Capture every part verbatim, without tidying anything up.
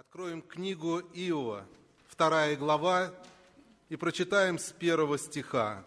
Откроем книгу Иова, вторая глава, и прочитаем с первого стиха.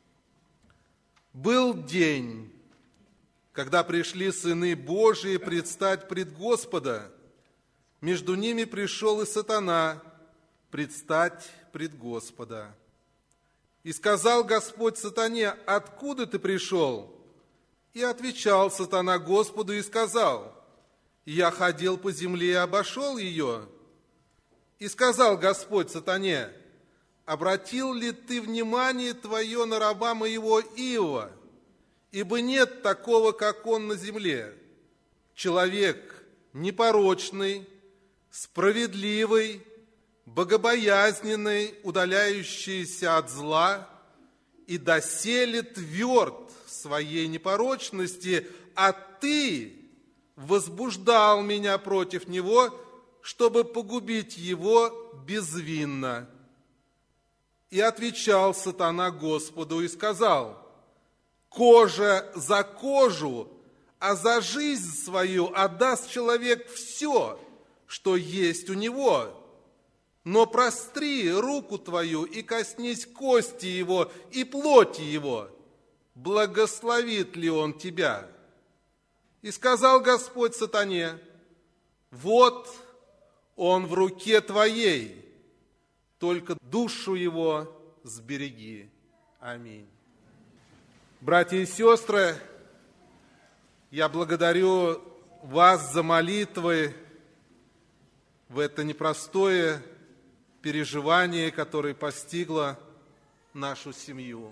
«Был день, когда пришли сыны Божии предстать пред Господа. Между ними пришел и сатана предстать пред Господа. И сказал Господь сатане: откуда ты пришел? И отвечал сатана Господу и сказал: я ходил по земле и обошел ее. И сказал Господь сатане: обратил ли ты внимание твое на раба моего Иова? Ибо нет такого, как он на земле, человек непорочный, справедливый, богобоязненный, удаляющийся от зла, и доселе тверд в своей непорочности, а ты возбуждал меня против него, чтобы погубить его безвинно. И отвечал сатана Господу и сказал: кожа за кожу, а за жизнь свою отдаст человек все, что есть у него. Но простри руку твою и коснись кости его и плоти его. Благословит ли он тебя? И сказал Господь сатане: вот он в руке твоей, только душу его сбереги. Аминь. Братья и сестры, я благодарю вас за молитвы в это непростое переживание, которое постигло нашу семью.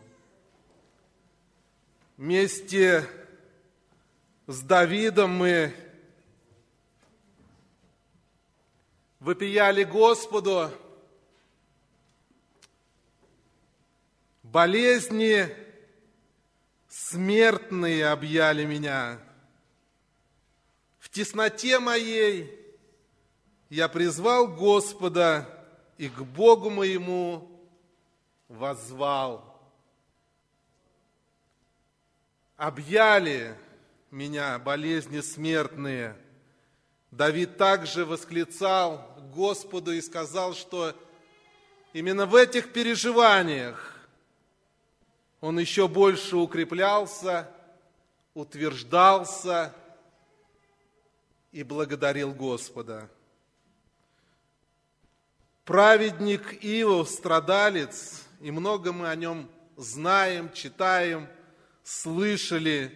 Вместе с Давидом мы вопияли Господу: болезни смертные объяли меня. В тесноте моей я призвал Господа, и к Богу моему воззвал. Объяли меня болезни смертные. Давид также восклицал Господу и сказал, что именно в этих переживаниях он еще больше укреплялся, утверждался и благодарил Господа. Праведник Иов, страдалец, и много мы о нем знаем, читаем, слышали.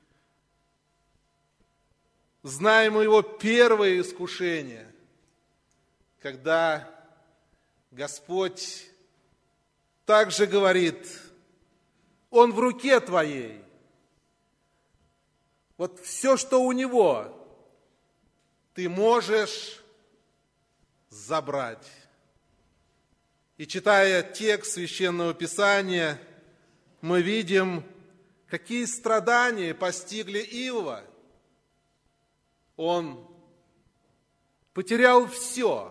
Знаем его первое искушение, когда Господь также говорит: он в руке твоей. Вот все, что у него, ты можешь забрать. И читая текст Священного Писания, мы видим, какие страдания постигли Иова. Он потерял все: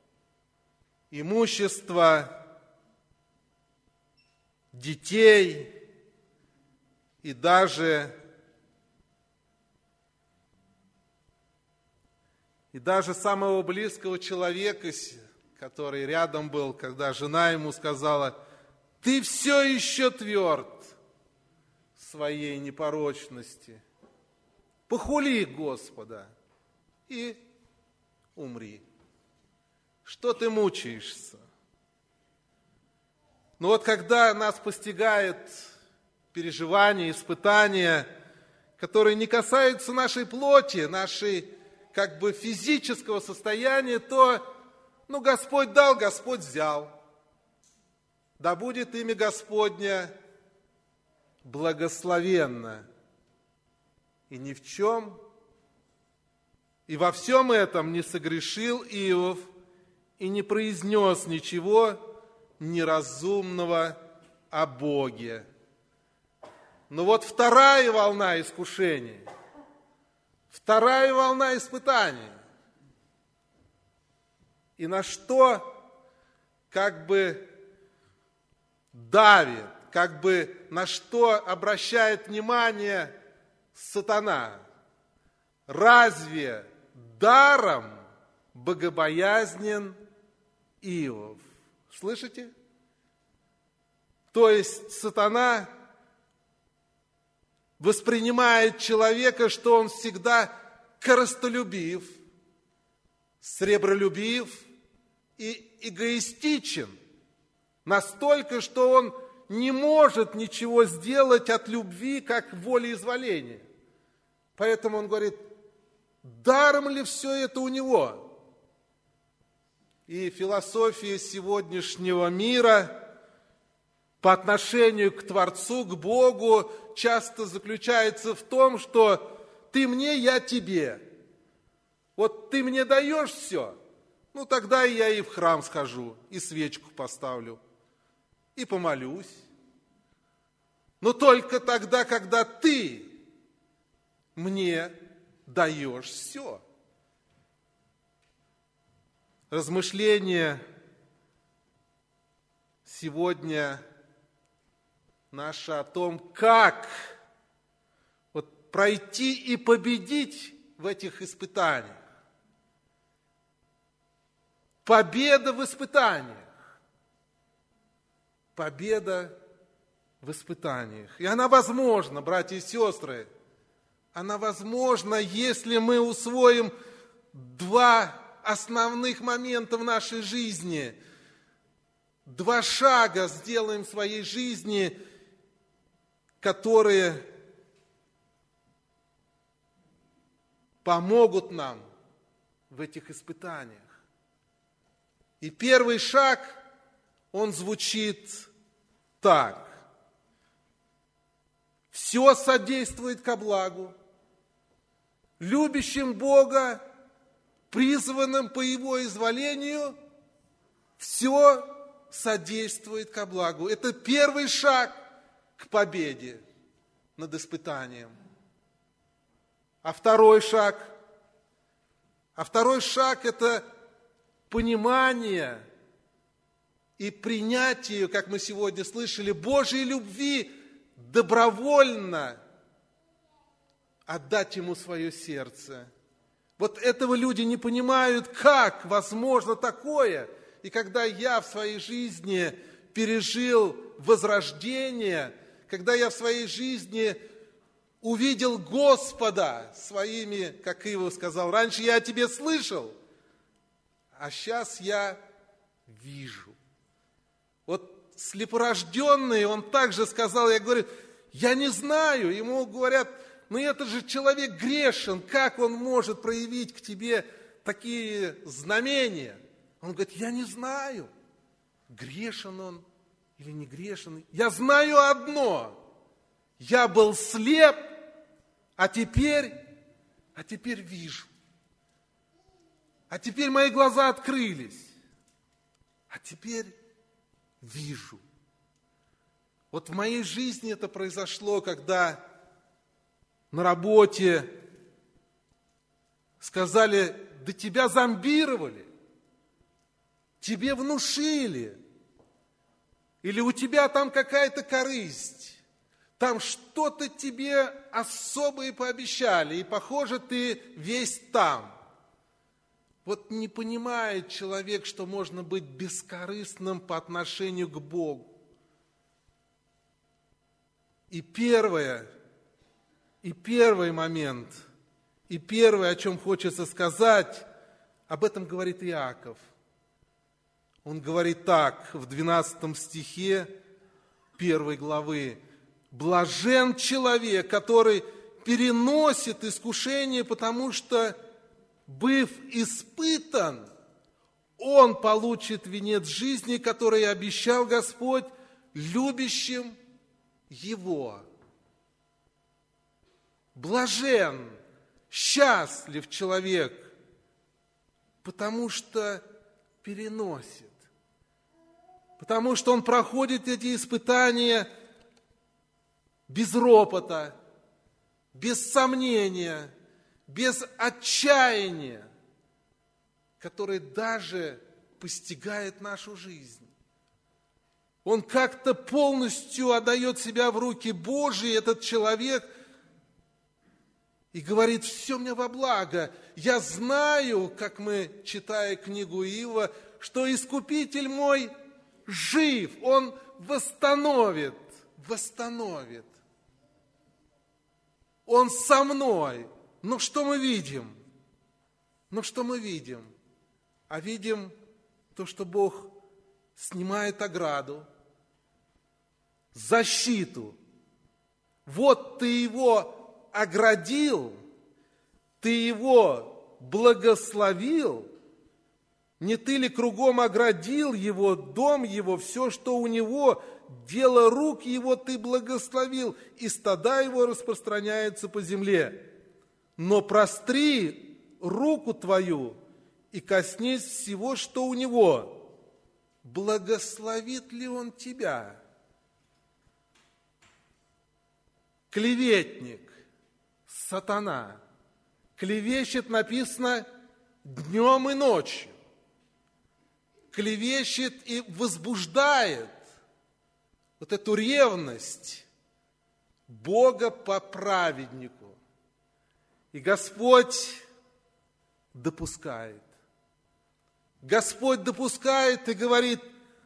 имущество, детей и даже, и даже самого близкого человека, который рядом был, когда жена ему сказала: ты все еще тверд в своей непорочности. Похули Господа и умри. Что ты мучаешься? Но вот когда нас постигает переживания, испытания, которые не касаются нашей плоти, нашей как бы физического состояния, то, ну, Господь дал, Господь взял. Да будет имя Господня благословенно. И ни в чем, и во всем этом не согрешил Иов и не произнес ничего неразумного о Боге. Но вот вторая волна искушений, вторая волна испытаний. И на что как бы давит, как бы на что обращает внимание сатана? Разве даром богобоязнен Иов. Слышите? То есть сатана воспринимает человека, что он всегда корыстолюбив, сребролюбив и эгоистичен. Настолько, что он не может ничего сделать от любви, как волеизъявления. Поэтому он говорит, даром ли все это у него? И философия сегодняшнего мира по отношению к Творцу, к Богу, часто заключается в том, что ты мне, я тебе. Вот ты мне даешь все, ну тогда я и в храм схожу, и свечку поставлю, и помолюсь. Но только тогда, когда ты мне даешь все. Размышление сегодня наше о том, как вот пройти и победить в этих испытаниях. Победа в испытаниях. Победа в испытаниях. И она возможна, братья и сестры, она возможна, если мы усвоим два основных момента в нашей жизни. Два шага сделаем в своей жизни, которые помогут нам в этих испытаниях. И первый шаг, он звучит так. Все содействует ко благу, любящим Бога, призванным по Его изволению, все содействует ко благу. Это первый шаг к победе над испытанием. А второй шаг, а второй шаг – это понимание и принятие, как мы сегодня слышали, Божьей любви, добровольно отдать Ему свое сердце. Вот этого люди не понимают, как возможно такое. И когда я в своей жизни пережил возрождение, когда я в своей жизни увидел Господа своими, как Иов сказал, раньше я о тебе слышал, а сейчас я вижу. Вот слепорожденный, он также сказал, я говорю, я не знаю, ему говорят, ну это же человек грешен, как он может проявить к тебе такие знамения? Он говорит, я не знаю, грешен он или не грешен. Я знаю одно, я был слеп, а теперь, а теперь вижу. А теперь мои глаза открылись, а теперь вижу. Вот в моей жизни это произошло, когда на работе сказали, да тебя зомбировали, тебе внушили, или у тебя там какая-то корысть, там что-то тебе особое пообещали, и, похоже, ты весь там. Вот не понимает человек, что можно быть бескорыстным по отношению к Богу. И первое, и первый момент, и первое, о чем хочется сказать, об этом говорит Иаков. Он говорит так, в двенадцатом стихе первой главы. «Блажен человек, который переносит искушение, потому что, быв испытан, он получит венец жизни, который обещал Господь любящим его». Блажен, счастлив человек, потому что переносит, потому что он проходит эти испытания без ропота, без сомнения, без отчаяния, которое даже постигает нашу жизнь. Он как-то полностью отдает себя в руки Божьи, этот человек, И говорит: все мне во благо. Я знаю, как мы, читая книгу Иова, что Искупитель мой жив, Он восстановит, восстановит. Он со мной. Но что мы видим? Но что мы видим? А видим то, что Бог снимает ограду, защиту. Вот ты его оградил, ты его благословил, не ты ли кругом оградил его, дом его, все, что у него, дело рук его ты благословил, и стада его распространяются по земле. Но простри руку твою и коснись всего, что у него. Благословит ли он тебя? Клеветник, сатана, клевещет, написано, днем и ночью. Клевещет и возбуждает вот эту ревность Бога по праведнику. И Господь допускает. Господь допускает и говорит: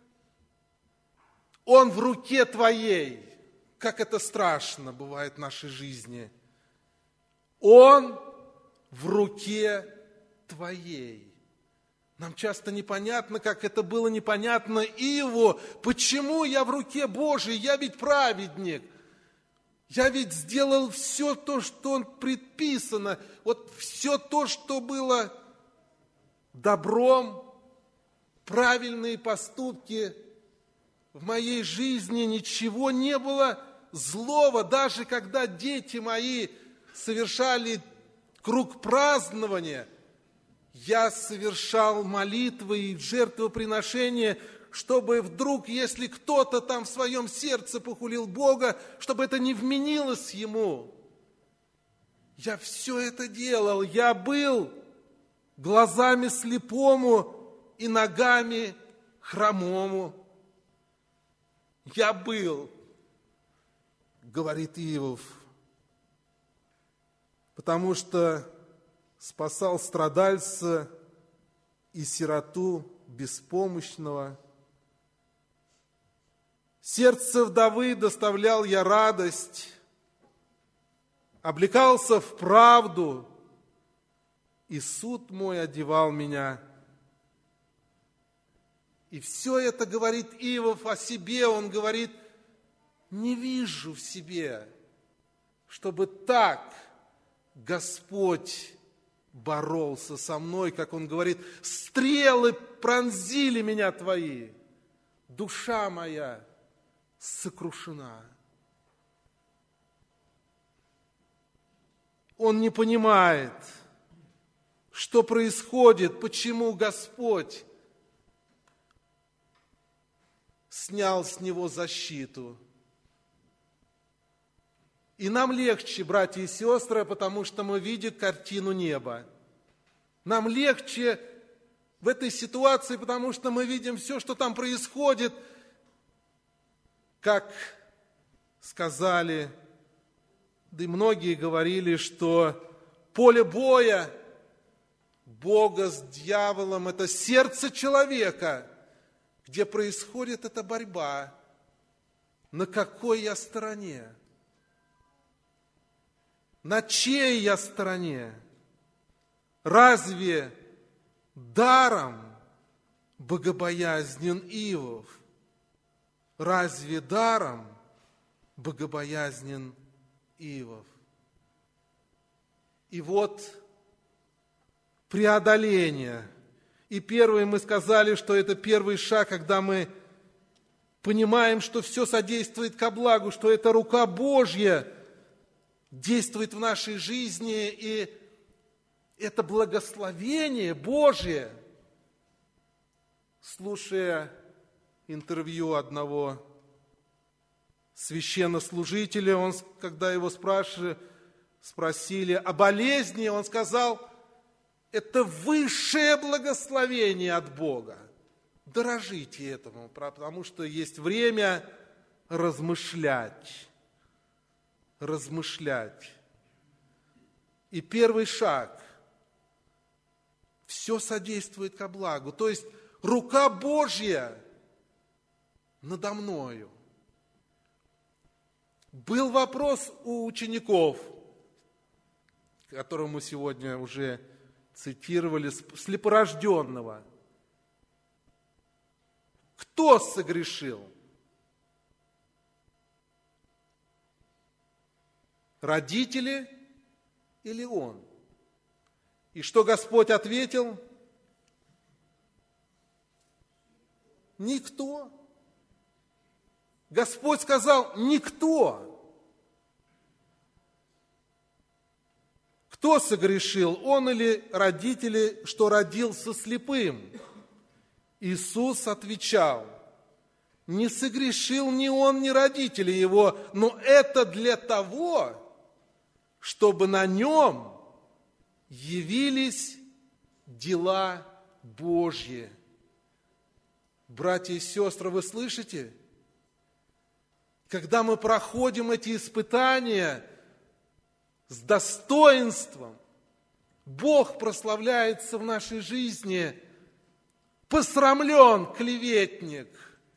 Он в руке твоей. Как это страшно бывает в нашей жизни. Он в руке твоей. Нам часто непонятно, как это было непонятно Иову. Почему я в руке Божией? Я ведь праведник. Я ведь сделал все то, что он предписано. Вот все то, что было добром, правильные поступки в моей жизни, ничего не было злого. Даже когда дети мои совершали круг празднования, я совершал молитвы и жертвоприношения, чтобы вдруг, если кто-то там в своем сердце похулил Бога, чтобы это не вменилось ему. Я все это делал. Я был глазами слепому и ногами хромому. Я был, говорит Иов, потому что спасал страдальца и сироту беспомощного. Сердце вдовы доставлял я радость, облекался в правду, и суд мой одевал меня. И все это говорит Иов о себе. Он говорит: не вижу в себе, чтобы так Господь боролся со мной, как он говорит: стрелы пронзили меня твои, душа моя сокрушена. Он не понимает, что происходит, почему Господь снял с него защиту. И нам легче, братья и сестры, потому что мы видим картину неба. Нам легче в этой ситуации, потому что мы видим все, что там происходит. Как сказали, да и многие говорили, что поле боя Бога с дьяволом – это сердце человека, где происходит эта борьба. На какой я стороне? На чьей я стороне? Разве даром богобоязнен Иов? Разве даром богобоязнен Иов? И вот преодоление. И первое мы сказали, что это первый шаг, когда мы понимаем, что все содействует ко благу, что это рука Божья действует в нашей жизни, и это благословение Божье. Слушая интервью одного священнослужителя, он, когда его спрашивали, спросили о болезни, он сказал: это высшее благословение от Бога. Дорожите этому, потому что есть время размышлять. Размышлять. И первый шаг – все содействует ко благу. То есть рука Божья надо мною. Был вопрос у учеников, которого мы сегодня уже цитировали, слепорожденного. Кто согрешил? Родители или он? И что Господь ответил? Никто. Господь сказал, никто. Кто согрешил, он или родители, что родился слепым? Иисус отвечал, не согрешил ни он, ни родители его, но это для того, чтобы на нем явились дела Божьи. Братья и сестры, вы слышите? Когда мы проходим эти испытания с достоинством, Бог прославляется в нашей жизни. Посрамлен клеветник,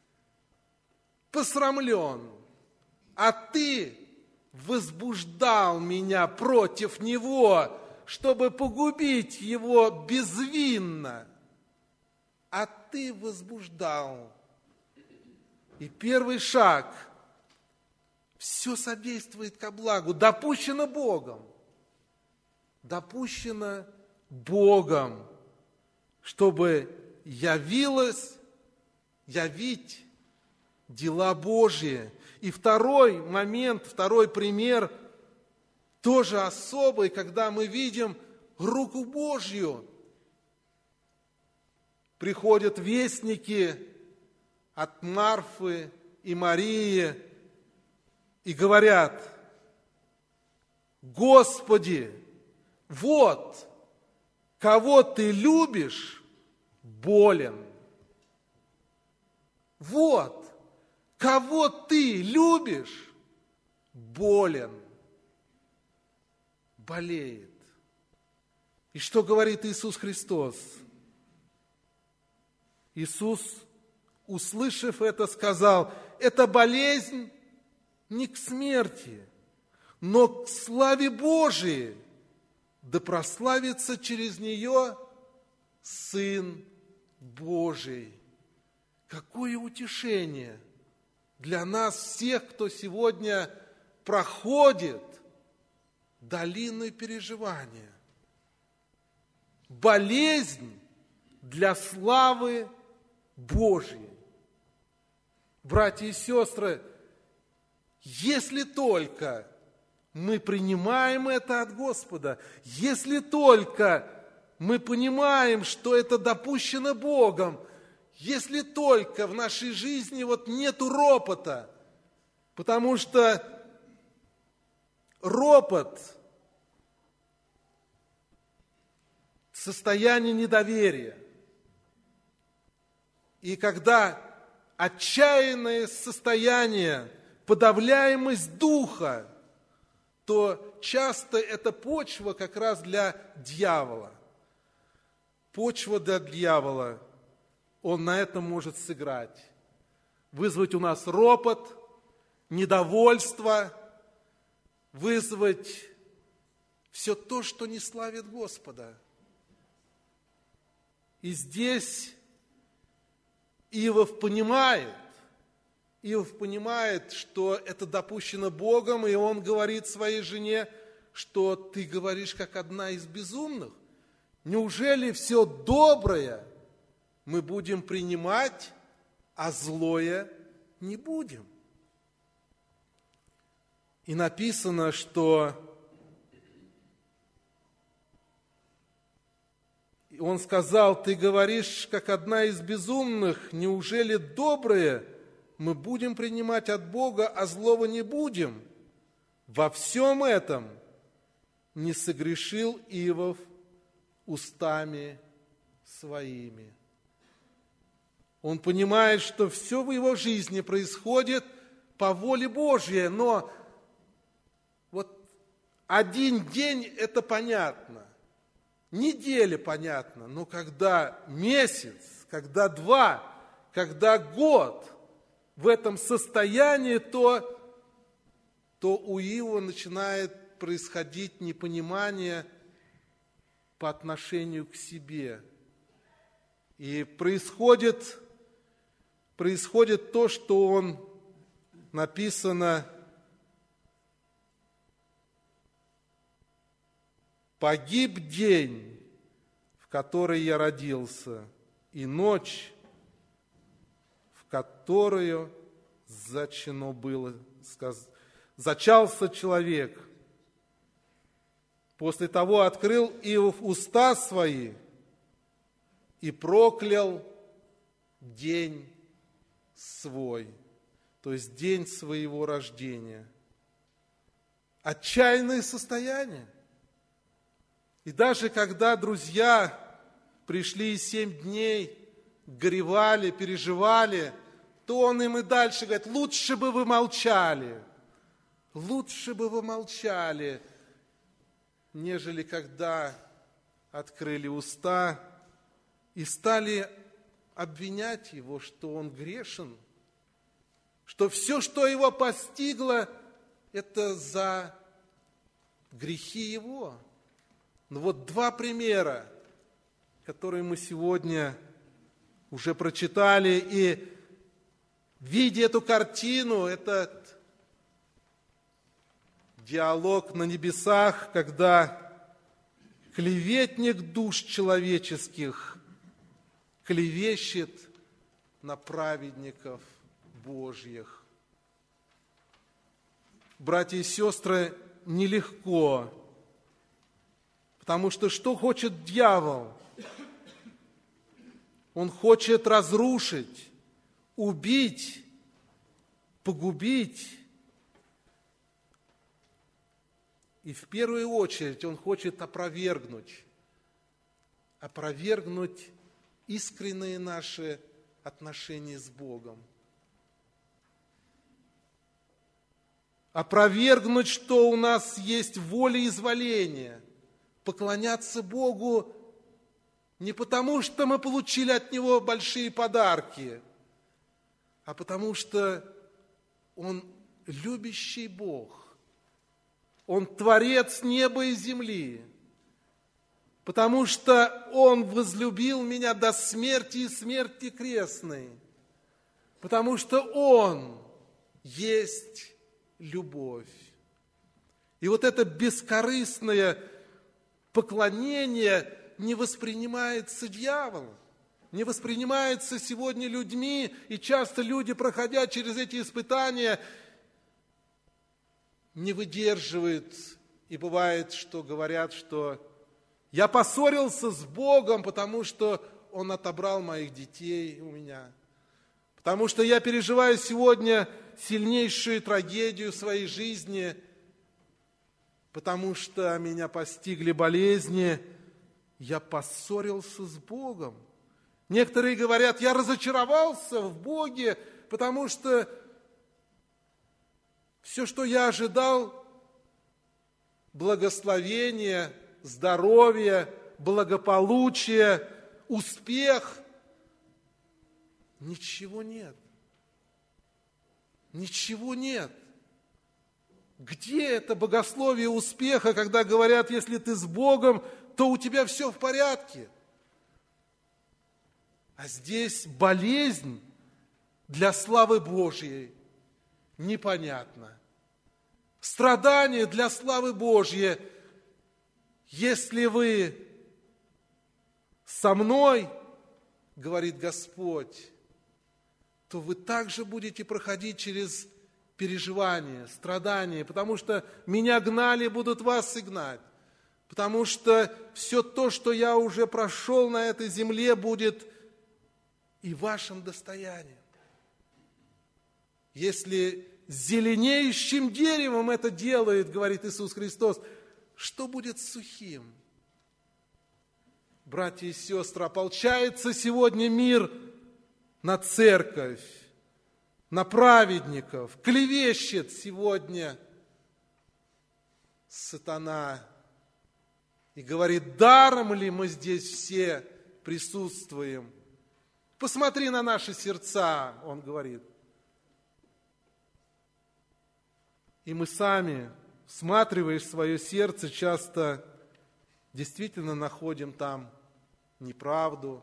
посрамлен, а ты возбуждал меня против него, чтобы погубить его безвинно. А ты возбуждал. И первый шаг – все содействует ко благу. Допущено Богом. Допущено Богом, чтобы явилось, явить дела Божьи. И второй момент, второй пример, тоже особый, когда мы видим руку Божью. Приходят вестники от Марфы и Марии и говорят, Господи, вот, кого Ты любишь, болен. Вот, кого Ты любишь, болен, болеет. И что говорит Иисус Христос? Иисус, услышав это, сказал, эта болезнь не к смерти, но к славе Божией, да прославится через нее Сын Божий. Какое утешение для нас всех, кто сегодня проходит долину переживания. Болезнь для славы Божьей. Братья и сестры, если только мы принимаем это от Господа, если только мы понимаем, что это допущено Богом, если только в нашей жизни вот нету ропота, потому что ропот – состояние недоверия. И когда отчаянное состояние, подавляемость духа, то часто это почва как раз для дьявола. Почва для дьявола, он на этом может сыграть. Вызвать у нас ропот, недовольство, вызвать все то, что не славит Господа. И здесь Иов понимает, Иов понимает, что это допущено Богом, и он говорит своей жене, что ты говоришь, как одна из безумных. Неужели все доброе мы будем принимать, а злое не будем? И написано, что он сказал, ты говоришь, как одна из безумных, неужели доброе мы будем принимать от Бога, а злого не будем? Во всем этом не согрешил Иов устами своими. Он понимает, что все в его жизни происходит по воле Божьей, но вот один день – это понятно, неделя понятно, но когда месяц, когда два, когда год в этом состоянии, то, то у Иова начинает происходить непонимание по отношению к себе. И происходит, происходит то, что он написано: «Погиб день, в который я родился, и ночь, в которую зачано было, зачался человек. После того открыл Иов уста свои и проклял день свой», то есть день своего рождения. Отчаянное состояние. И даже когда друзья пришли и семь дней, горевали, переживали, то он им и дальше говорит: лучше бы вы молчали, лучше бы вы молчали, нежели когда открыли уста и стали обвинять его, что он грешен, что все, что его постигло, это за грехи его. Ну вот два примера, которые мы сегодня уже прочитали, и видя эту картину, этот диалог на небесах, когда клеветник душ человеческих клевещет на праведников Божьих. Братья и сестры, нелегко. Потому что что хочет дьявол? Он хочет разрушить, убить, погубить. И в первую очередь он хочет опровергнуть, опровергнуть искренние наши отношения с Богом. Опровергнуть, что у нас есть волеизъявление. Поклоняться Богу не потому, что мы получили от Него большие подарки, а потому что Он любящий Бог. Он Творец неба и земли. Потому что Он возлюбил меня до смерти и смерти крестной. Потому что Он есть любовь. И вот это бескорыстное поклонение не воспринимается дьяволом, не воспринимается сегодня людьми, и часто люди, проходя через эти испытания, не выдерживают, и бывает, что говорят, что я поссорился с Богом, потому что Он отобрал моих детей у меня, потому что я переживаю сегодня сильнейшую трагедию в своей жизни, потому что меня постигли болезни, я поссорился с Богом. Некоторые говорят, я разочаровался в Боге, потому что все, что я ожидал, благословение, здоровье, благополучие, успех, ничего нет. Ничего нет. Где это богословие успеха, когда говорят, если ты с Богом, то у тебя все в порядке? А здесь болезнь для славы Божьей непонятно. Страдание для славы Божьей. Если вы со мной, говорит Господь, то вы также будете проходить через переживания, страдания, потому что меня гнали, будут вас и гнать. Потому что все то, что я уже прошел на этой земле, будет и вашим достоянием. Если зеленеющим деревом это делает, говорит Иисус Христос, что будет с сухим? Братья и сестры, ополчается сегодня мир на церковь, на праведников, клевещет сегодня сатана и говорит: даром ли мы здесь все присутствуем? Посмотри на наши сердца, он говорит. И мы сами, всматриваясь в свое сердце, часто действительно находим там неправду,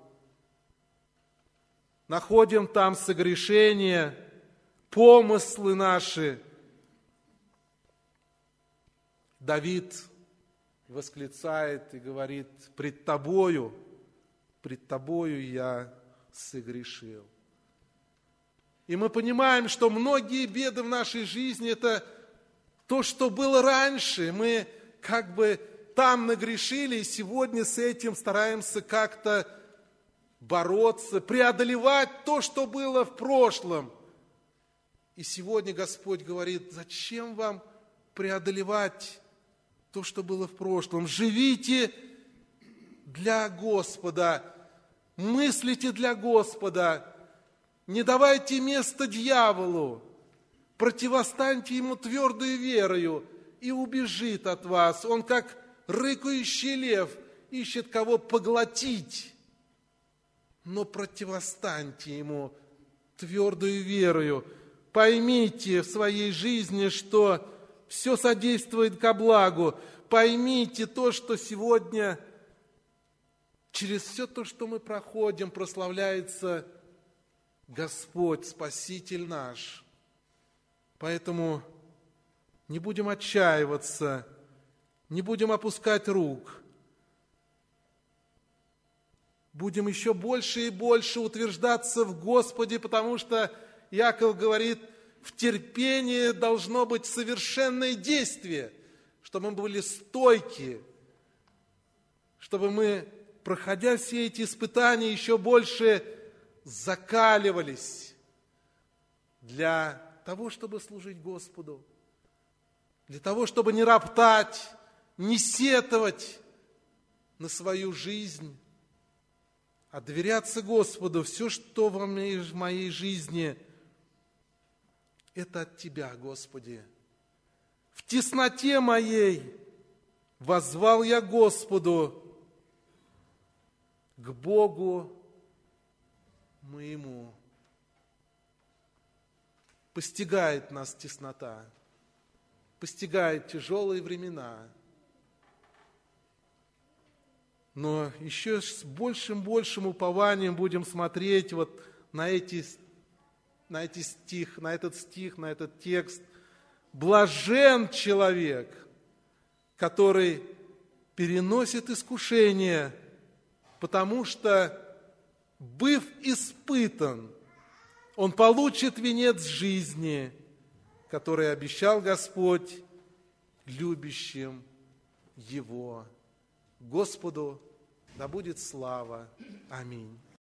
находим там согрешения, помыслы наши. Давид восклицает и говорит: пред тобою, пред тобою я согрешил. И мы понимаем, что многие беды в нашей жизни – это то, что было раньше. Мы как бы там нагрешили, и сегодня с этим стараемся как-то бороться, преодолевать то, что было в прошлом. И сегодня Господь говорит: зачем вам преодолевать то, что было в прошлом? Живите для Господа, мыслите для Господа, не давайте место дьяволу, противостаньте ему твердой верою, и убежит от вас. Он, как рыкающий лев, ищет кого поглотить, но противостаньте ему твердою верою. Поймите в своей жизни, что все содействует ко благу. Поймите то, что сегодня через все то, что мы проходим, прославляется Господь, Спаситель наш. Поэтому не будем отчаиваться, не будем опускать рук. Будем еще больше и больше утверждаться в Господе, потому что Иаков говорит: в терпении должно быть совершенное действие, чтобы мы были стойки, чтобы мы, проходя все эти испытания, еще больше закаливались для того, чтобы служить Господу, для того, чтобы не роптать, не сетовать на свою жизнь, а доверяться Господу. Все, что в моей, в моей жизни, это от Тебя, Господи. В тесноте моей воззвал я Господу, к Богу моему. Постигает нас теснота, постигает тяжелые времена. Но еще с большим-большим упованием будем смотреть вот на эти, на эти стих, на этот стих, на этот текст. Блажен человек, который переносит искушение, потому что, быв испытан, он получит венец жизни, который обещал Господь любящим Его. Господу да будет слава. Аминь.